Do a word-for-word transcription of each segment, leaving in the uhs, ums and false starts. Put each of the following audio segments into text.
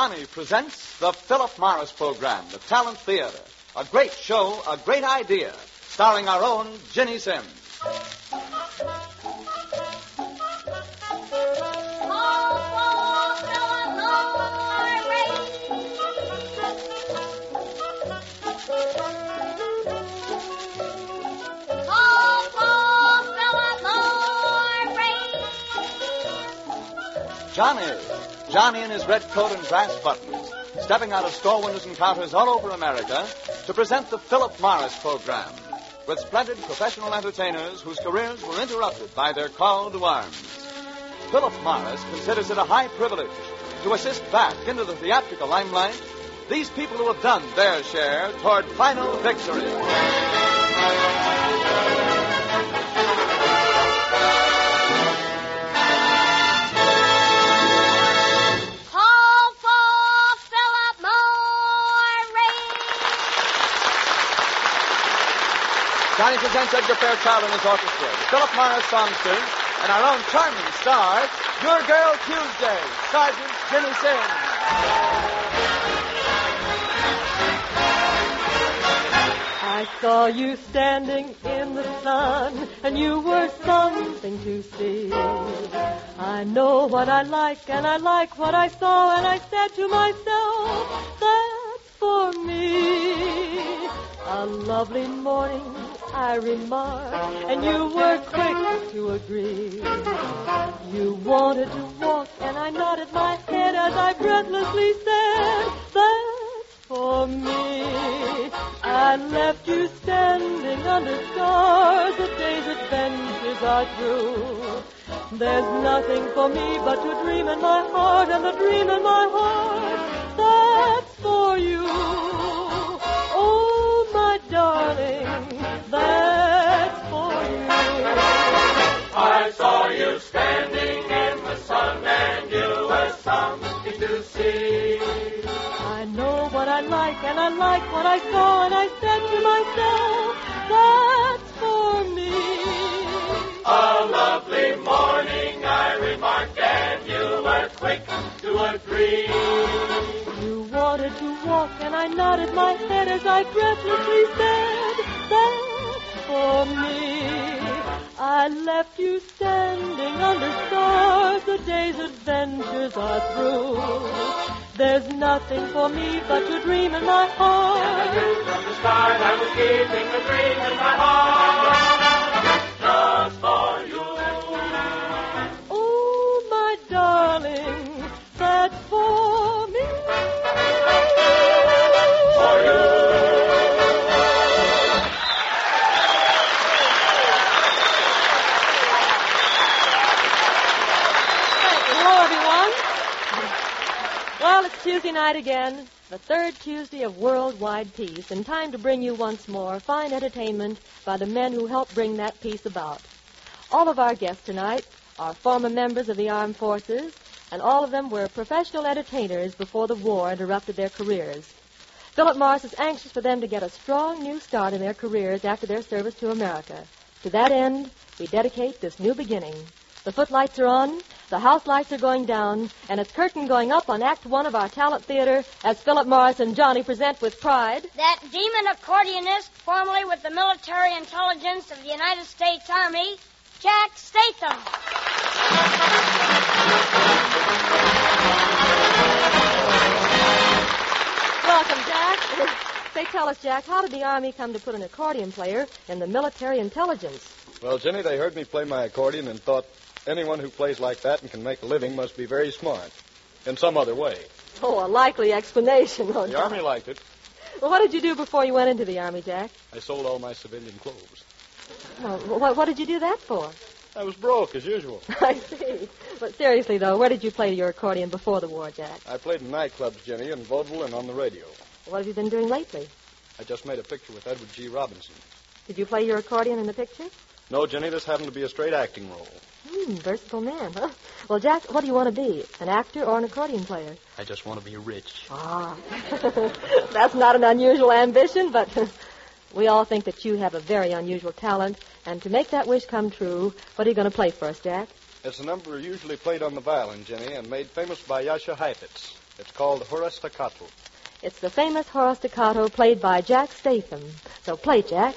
Johnny presents the Philip Morris program, The Talent Theater. A great show, a great idea, starring our own Ginny Sims. Johnny, Johnny in his red coat and brass buttons, stepping out of store windows and counters all over America to present the Philip Morris program, with splendid professional entertainers whose careers were interrupted by their call to arms. Philip Morris considers it a high privilege to assist back into the theatrical limelight these people who have done their share toward final victory. Johnny presents Edgar Fairchild and his orchestra, the Philip Morris Songsters, and our own charming star, Your Girl Tuesday, Sergeant Ginny Sims. I saw you standing in the sun, and you were something to see. I know what I like, and I like what I saw, and I said to myself, that's for me. A lovely morning, I remarked, and you were quick to agree. You wanted to walk, and I nodded my head as I breathlessly said, that's for me. I left you standing under stars, the day's adventures are through. There's nothing for me but to dream in my heart, and the dream in my heart, that's for you. Oh, my darling, that's for you. I saw you standing in the sun, and you were something to see. I know what I like, and I like what I saw, and I said to myself, that's for me. A lovely morning, I remarked, and you were quick to agree. You wanted to walk, and I nodded my head as I breathlessly said, that's for me. I left you standing under stars, the day's adventures are through. There's nothing for me but to dream in my heart. And I knew from the start I was keeping the dream in my heart, just for you. Oh, my darling, that's for me. For you. Well, it's Tuesday night again, the third Tuesday of worldwide peace, and time to bring you once more fine entertainment by the men who helped bring that peace about. All of our guests tonight are former members of the armed forces, and all of them were professional entertainers before the war interrupted their careers. Philip Morris is anxious for them to get a strong new start in their careers after their service to America. To that end, we dedicate this new beginning. The footlights are on, the house lights are going down, and it's curtain going up on Act One of our Talent Theater as Philip Morris and Johnny present with pride that demon accordionist formerly with the military intelligence of the United States Army, Jack Statham. Welcome, Jack. Say, tell us, Jack, how did the Army come to put an accordion player in the military intelligence? Well, Jenny, they heard me play my accordion and thought anyone who plays like that and can make a living must be very smart in some other way. Oh, a likely explanation, no The doubt. Army liked it. Well, what did you do before you went into the Army, Jack? I sold all my civilian clothes. Well, what, what did you do that for? I was broke, as usual. I see. But seriously, though, where did you play your accordion before the war, Jack? I played in nightclubs, Jenny, in vaudeville and on the radio. What have you been doing lately? I just made a picture with Edward G. Robinson. Did you play your accordion in the picture? No, Jenny, this happened to be a straight acting role. Hmm, versatile man, huh? Well, Jack, what do you want to be, an actor or an accordion player? I just want to be rich. Ah, that's not an unusual ambition, but we all think that you have a very unusual talent. And to make that wish come true, what are you going to play for us, Jack? It's a number usually played on the violin, Jenny, and made famous by Jascha Heifetz. It's called Hurrah Staccato. It's the famous Hurrah Staccato played by Jack Statham. So play, Jack.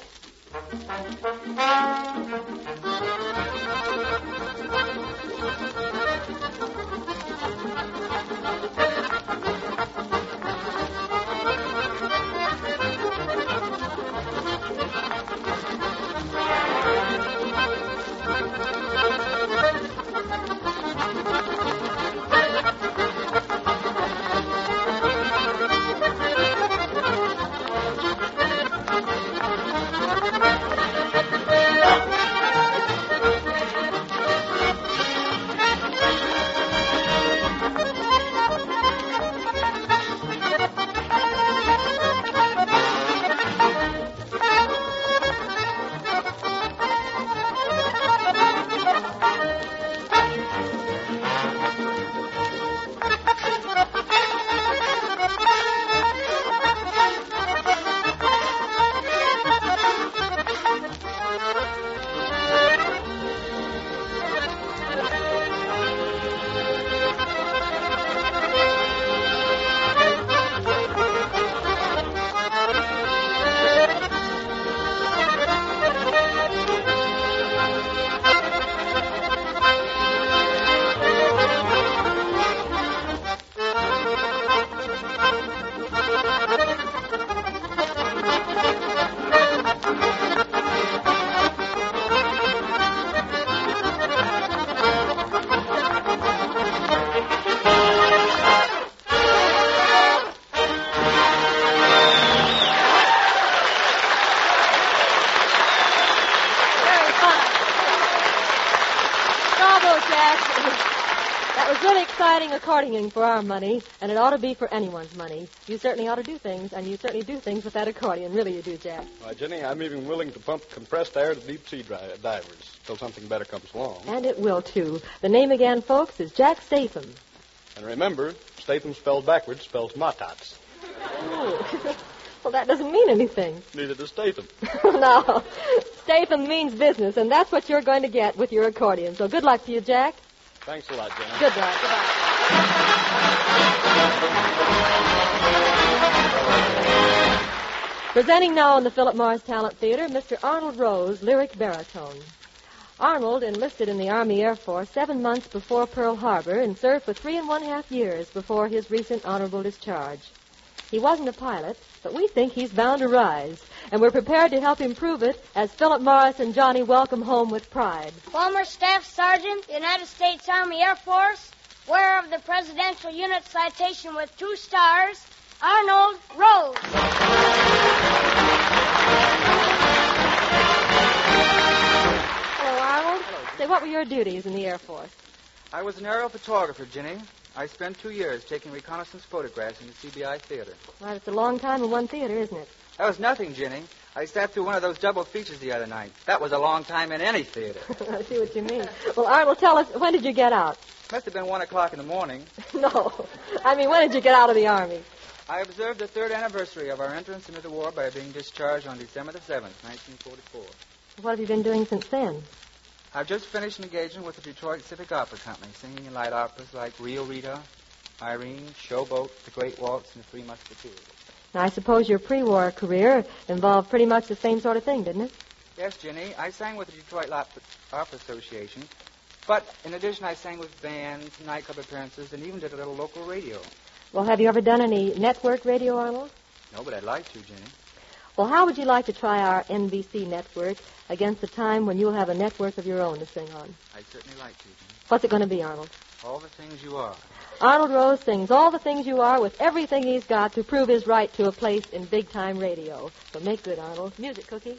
That was really exciting accordioning for our money, and it ought to be for anyone's money. You certainly ought to do things, and you certainly do things with that accordion. Really you do, Jack. Why, Jenny, I'm even willing to pump compressed air to deep-sea dri- divers till something better comes along. And it will, too. The name again, folks, is Jack Statham. And remember, Statham spelled backwards spells Matats. Oh. Well, that doesn't mean anything. Neither does Statham. No. Statham means business, and that's what you're going to get with your accordion. So good luck to you, Jack. Thanks a lot, Jenny. Good luck. Goodbye. Presenting now in the Philip Morris Talent Theater, Mister Arnold Rose, lyric baritone. Arnold enlisted in the Army Air Force seven months before Pearl Harbor and served for three and one half years before his recent honorable discharge. He wasn't a pilot, but we think he's bound to rise, and we're prepared to help him prove it as Philip Morris and Johnny welcome home with pride. Former Staff Sergeant, United States Army Air Force, wearer of the Presidential Unit Citation with two stars, Arnold Rose. Hello, Arnold. Hello. Say, what were your duties in the Air Force? I was an aerial photographer, Ginny. I spent two years taking reconnaissance photographs in the C B I theater. Well, it's a long time in one theater, isn't it? That was nothing, Ginny. I sat through one of those double features the other night. That was a long time in any theater. I see what you mean. Well, Arnold, tell us, when did you get out? Must have been one o'clock in the morning. No. I mean, when did you get out of the Army? I observed the third anniversary of our entrance into the war by being discharged on December the seventh, nineteen forty-four. What have you been doing since then? I've just finished an engagement with the Detroit Civic Opera Company, singing in light operas like Rio Rita, Irene, Showboat, The Great Waltz, and The Three Musketeers. Now, I suppose your pre-war career involved pretty much the same sort of thing, didn't it? Yes, Ginny. I sang with the Detroit Opera Association. But in addition, I sang with bands, nightclub appearances, and even did a little local radio. Well, have you ever done any network radio, Arnold? No, but I'd like to, Ginny. Well, how would you like to try our N B C network against the time when you'll have a network of your own to sing on? I'd certainly like to, Ginny. What's it going to be, Arnold? All the things you are. Arnold Rose sings all the things you are with everything he's got to prove his right to a place in big-time radio. So make good, Arnold. Music, Cookie.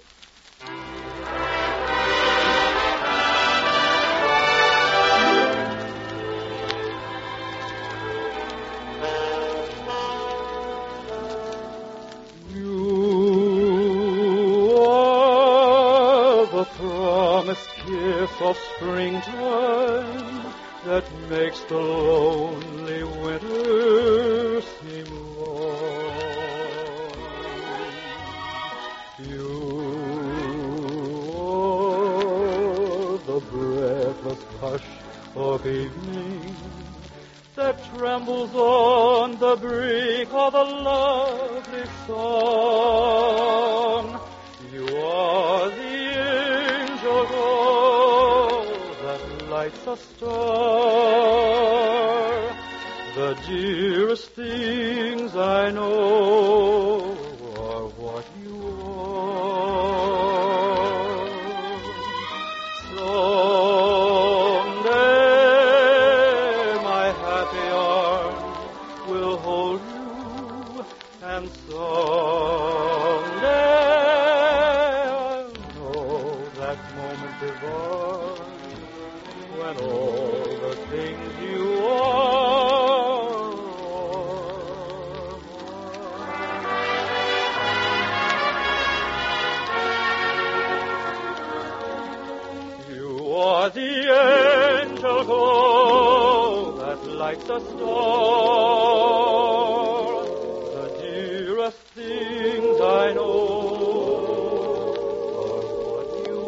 Gift of springtime that makes the lonely winter seem long. You are the breathless hush of evening that trembles on the brink of a lovely song. You are the angel glow that lights a star. The dearest things I know are what you are. Someday my happy arms will hold you, and someday I'll know that moment divine when all the things you are. The angel glow that lights a star. The dearest things I know are what you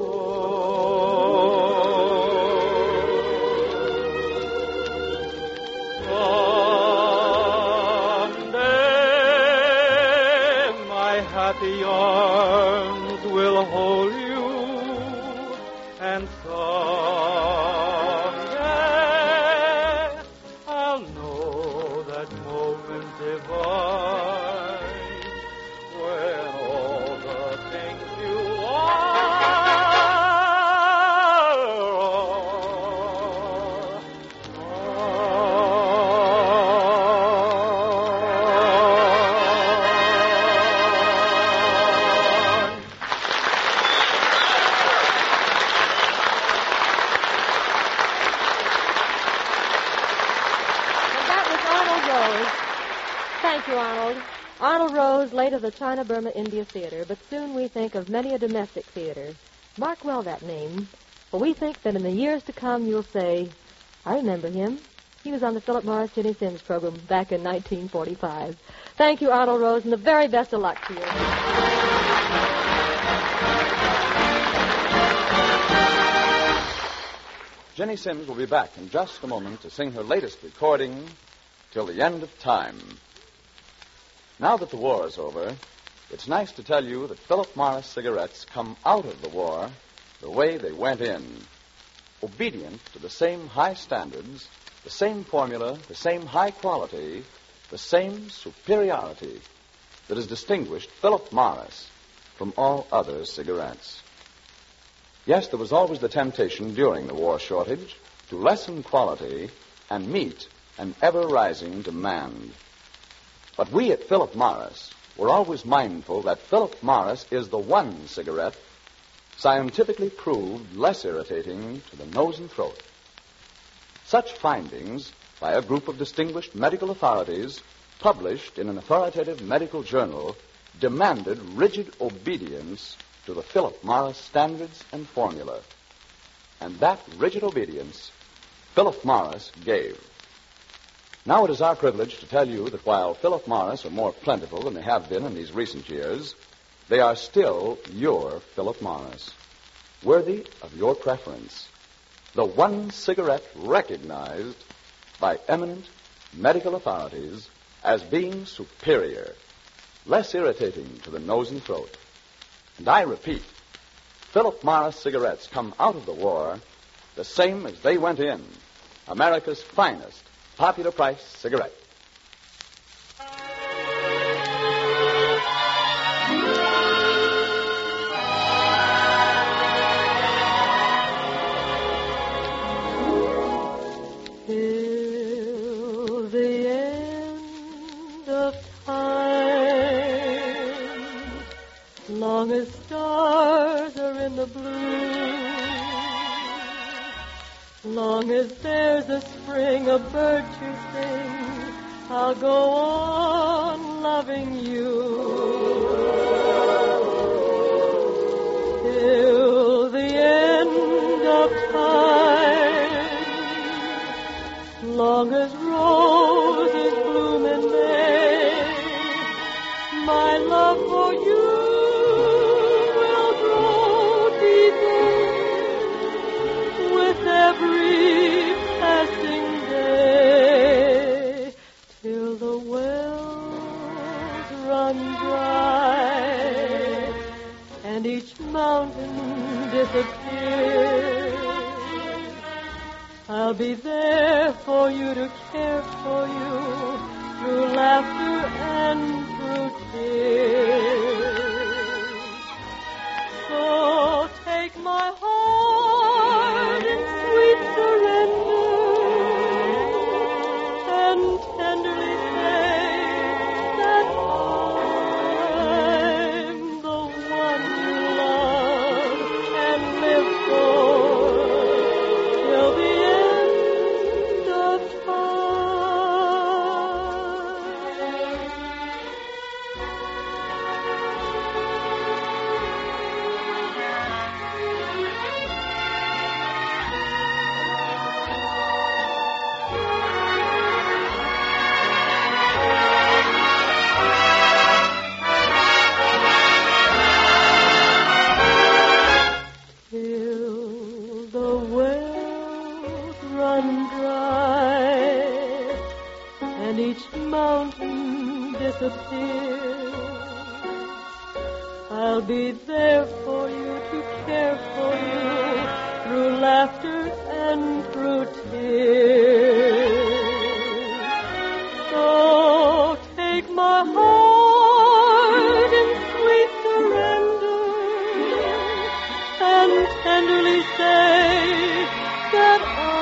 are. Someday my happy arms will hold you, and someday I'll know that moment divine when all the things you are Thank you, Arnold. Arnold Rose, late of the China-Burma India Theater, but soon we think of many a domestic theater. Mark well that name, for we think that in the years to come you'll say, I remember him. He was on the Philip Morris Jenny Sims program back in nineteen forty-five. Thank you, Arnold Rose, and the very best of luck to you. Jenny Sims will be back in just a moment to sing her latest recording, Till the End of Time. Now that the war is over, it's nice to tell you that Philip Morris cigarettes come out of the war the way they went in, obedient to the same high standards, the same formula, the same high quality, the same superiority that has distinguished Philip Morris from all other cigarettes. Yes, there was always the temptation during the war shortage to lessen quality and meet an ever-rising demand. But we at Philip Morris were always mindful that Philip Morris is the one cigarette scientifically proved less irritating to the nose and throat. Such findings by a group of distinguished medical authorities published in an authoritative medical journal demanded rigid obedience to the Philip Morris standards and formula. And that rigid obedience Philip Morris gave. Now it is our privilege to tell you that while Philip Morris are more plentiful than they have been in these recent years, they are still your Philip Morris, worthy of your preference. The one cigarette recognized by eminent medical authorities as being superior, less irritating to the nose and throat. And I repeat, Philip Morris cigarettes come out of the war the same as they went in, America's finest popular price cigarette. Till the end of time, long as stars are in the blue, long as there's a spring, a bird to sing, I'll go on loving you. Till the end of time, long as roses bloom in May, my love for you will grow deeper with every passing day. each mountain disappears. I'll be there for you to care for you through laughter and through tears. So take my heart in sweet surrender and tenderly say that I'm the one you love and live for till the end of I'll be there for you to care for you through laughter and through tears. So take my heart in sweet surrender and tenderly say that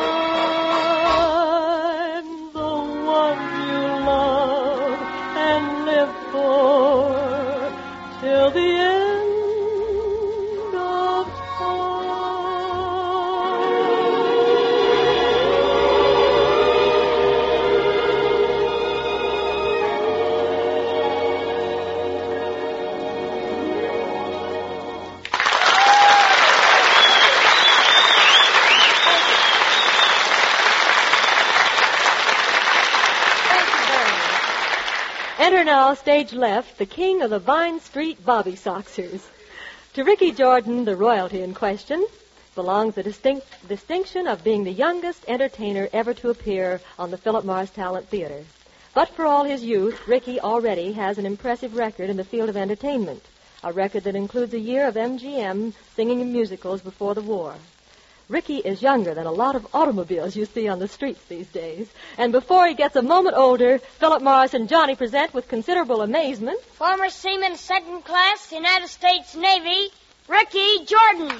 I'm the one you love and live for till the end of Enter now, stage left, the king of the Vine Street Bobby Soxers. To Ricky Jordan, the royalty in question, belongs the distinct, distinction of being the youngest entertainer ever to appear on the Philip Morris Talent Theater. But for all his youth, Ricky already has an impressive record in the field of entertainment, a record that includes a year of M G M singing in musicals before the war. Ricky is younger than a lot of automobiles you see on the streets these days. And before he gets a moment older, Philip Morris and Johnny present with considerable amazement former seaman second class, United States Navy, Ricky Jordan.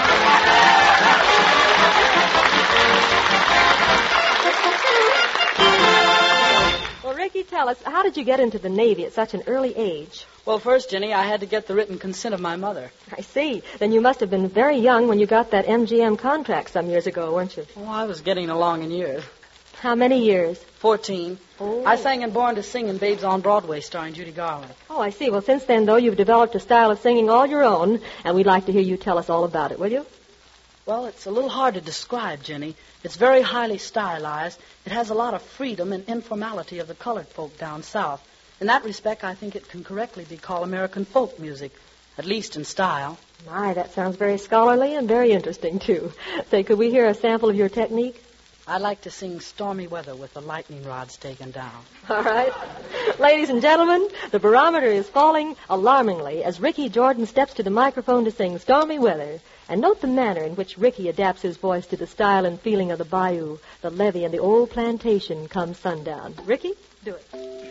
Well, Ricky, tell us, how did you get into the Navy at such an early age? Well, first, Jenny, I had to get the written consent of my mother. I see. Then you must have been very young when you got that M G M contract some years ago, weren't you? Oh, I was getting along in years. How many years? Fourteen. Oh. I sang in Born to Sing and Babes on Broadway starring Judy Garland. Oh, I see. Well, since then, though, you've developed a style of singing all your own, and we'd like to hear you tell us all about it, will you? Well, it's a little hard to describe, Jenny. It's very highly stylized. It has a lot of freedom and informality of the colored folk down south. In that respect, I think it can correctly be called American folk music, at least in style. My, that sounds very scholarly and very interesting, too. Say, could we hear a sample of your technique? I'd like to sing Stormy Weather with the lightning rods taken down. All right. Ladies and gentlemen, the barometer is falling alarmingly as Ricky Jordan steps to the microphone to sing Stormy Weather. And note the manner in which Ricky adapts his voice to the style and feeling of the bayou, the levee, and the old plantation come sundown. Ricky, do it.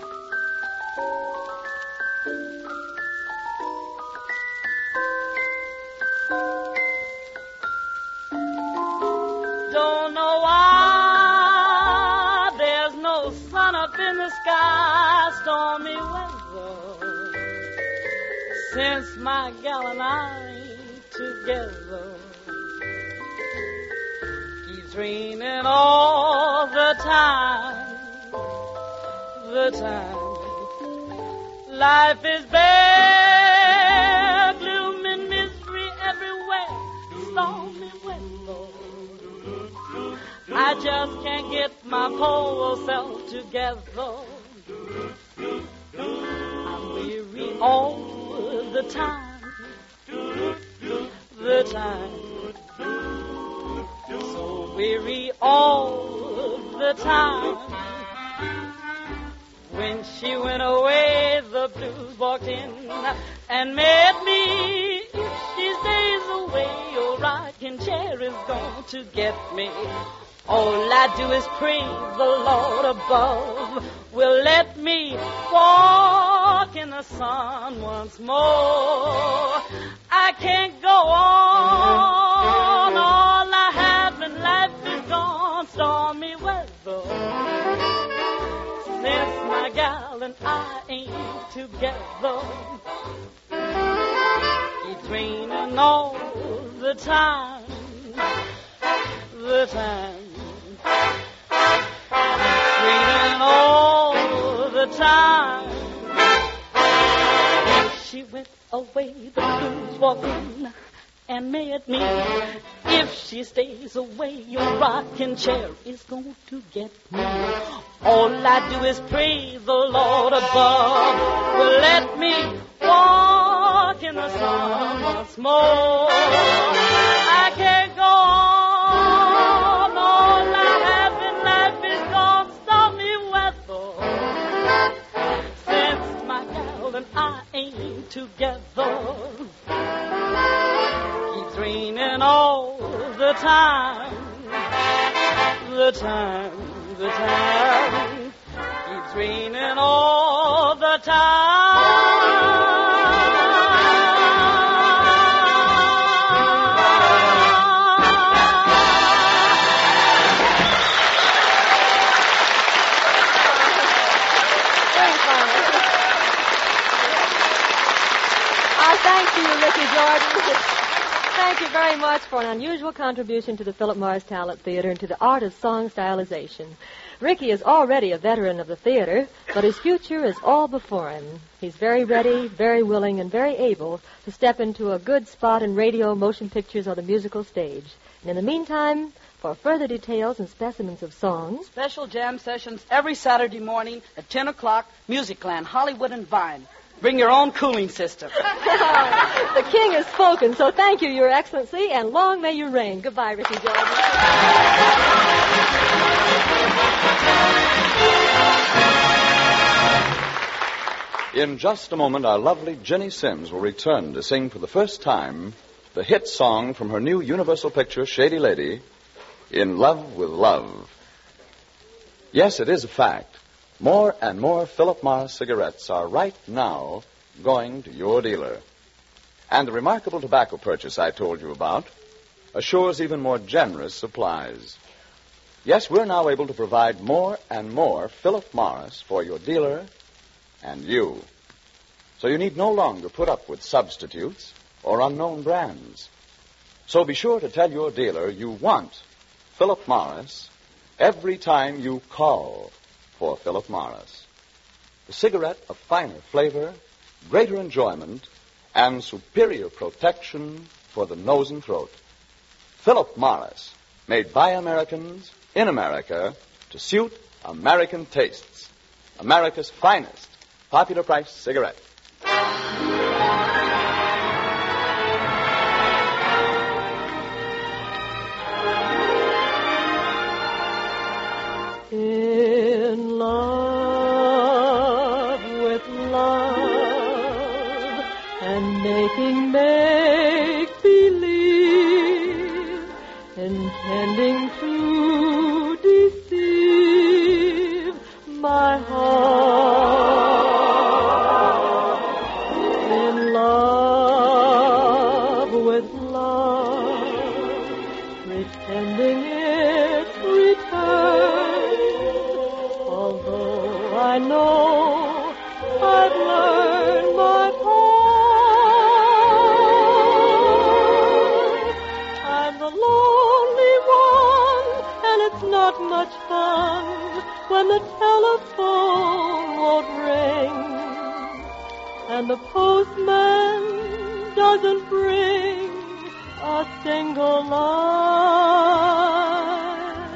Don't know why there's no sun up in the sky, stormy weather, since my gal and I ain't together. Keeps raining all the time, the time. Life is bare, gloom and misery everywhere, stormy weather. I just can't get my poor self together. I'm weary all the time, the time. So weary all the time. When she went away, the blues walked in and made me to get me. All I do is pray the Lord above will let me walk in the sun once more. I can't go on. All I have in life is gone. Stormy weather. Since my gal and I ain't together. It's raining all the time. The time. It's raining all the time. If she went away, the blues walk in and made me. If she stays away, your rocking chair is going to get me. All I do is pray the Lord above will let me walk in the sun once more. I can't go on. All I have in life is gone. Stormy weather. Since my gal and I ain't together. Keeps raining all the time. The time, the time. Keeps raining all the time. Thank you, Ricky Jordan. Thank you very much for an unusual contribution to the Philip Morris Talent Theater and to the art of song stylization. Ricky is already a veteran of the theater, but his future is all before him. He's very ready, very willing, and very able to step into a good spot in radio, motion pictures, or the musical stage. And in the meantime, for further details and specimens of songs... Special jam sessions every Saturday morning at ten o'clock, Musicland, Hollywood and Vine. Bring your own cooling system. The king has spoken, so thank you, Your Excellency, and long may you reign. Goodbye, Ricky Jordan. In just a moment, our lovely Jenny Sims will return to sing for the first time the hit song from her new Universal picture, Shady Lady, In Love with Love. Yes, it is a fact. More and more Philip Morris cigarettes are right now going to your dealer. And the remarkable tobacco purchase I told you about assures even more generous supplies. Yes, we're now able to provide more and more Philip Morris for your dealer and you. So you need no longer put up with substitutes or unknown brands. So be sure to tell your dealer you want Philip Morris every time you call for Philip Morris. The cigarette of finer flavor, greater enjoyment, and superior protection for the nose and throat. Philip Morris, made by Americans in America to suit American tastes. America's finest popular price cigarette. In love with love and making make-believe, intending to deceive my heart. In love with love, pretending it's return. I know I've learned my part. I'm the lonely one, and it's not much fun when the telephone won't ring, and the postman doesn't bring a single line.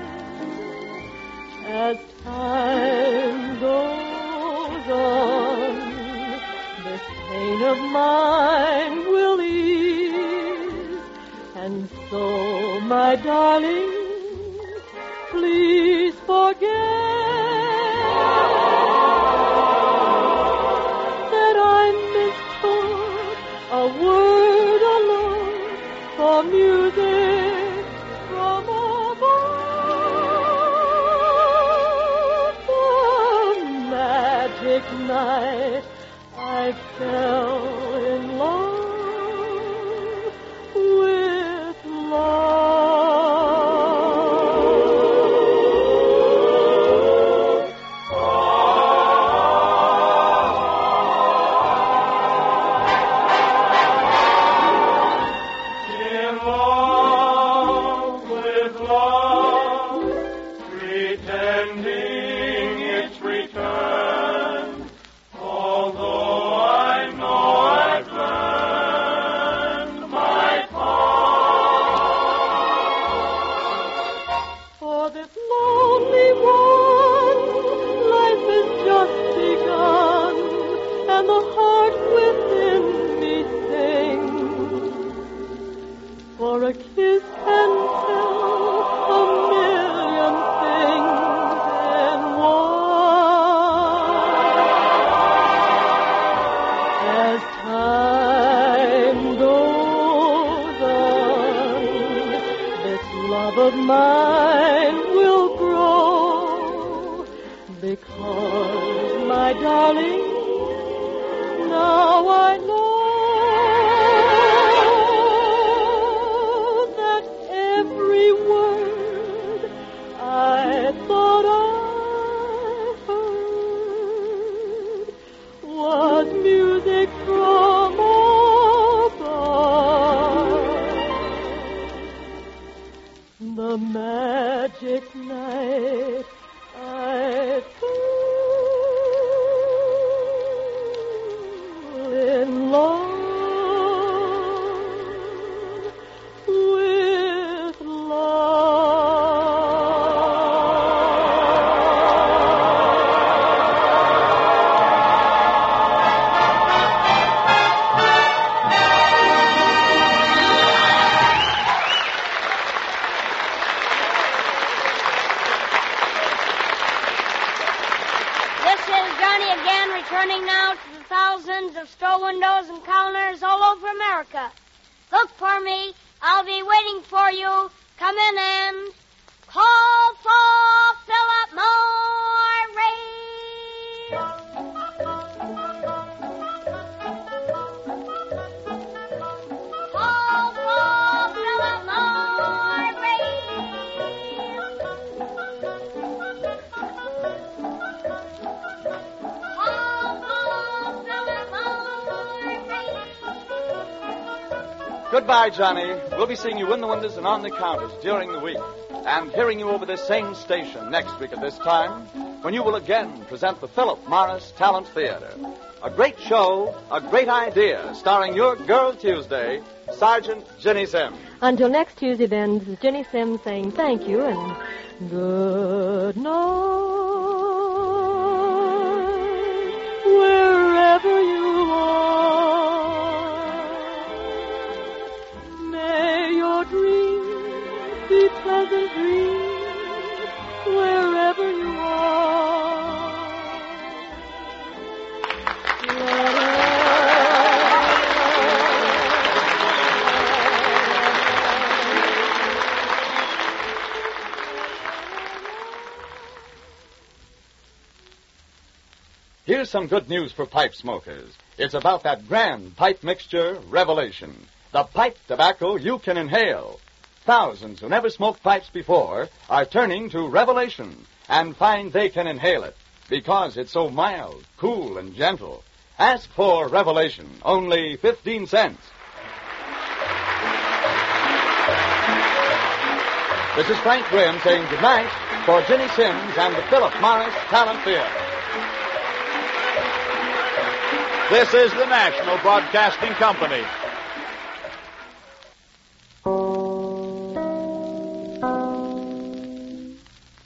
As time goes on, this pain of mine will ease. And so, my darling, please forget that I mistook a word alone for music from I fell in love with love. In love with love, pretending it's return, although I know I've learned my part. For this lonely one, life has just begun, and the heart within me sings. For a kiss can tell a million things in one. As time goes on, this love of mine will grow, because, my darling, now I know that every word I thought I heard was music from above. The magic night I fell in love with This is Johnny again, returning now to the thousands of store windows and counters all over America. Look for me. I'll be waiting for you. Come in and call for Philip Morris. Call for Philip Goodbye, Johnny. We'll be seeing you in the windows and on the counters during the week, and hearing you over this same station next week at this time, when you will again present the Philip Morris Talent Theater. A great show, a great idea, starring your Girl Tuesday, Sergeant Ginny Sims. Until next Tuesday, then, this is Ginny Sims saying thank you and good night, wherever you are. May your dreams be pleasant dreams, wherever you are. Here's some good news for pipe smokers. It's about that grand pipe mixture, Revelation. The pipe tobacco you can inhale. Thousands who never smoked pipes before are turning to Revelation and find they can inhale it because it's so mild, cool, and gentle. Ask for Revelation, only fifteen cents. This is Frank Graham saying goodnight for Ginny Sims and the Philip Morris Talent Theater. This is the National Broadcasting Company.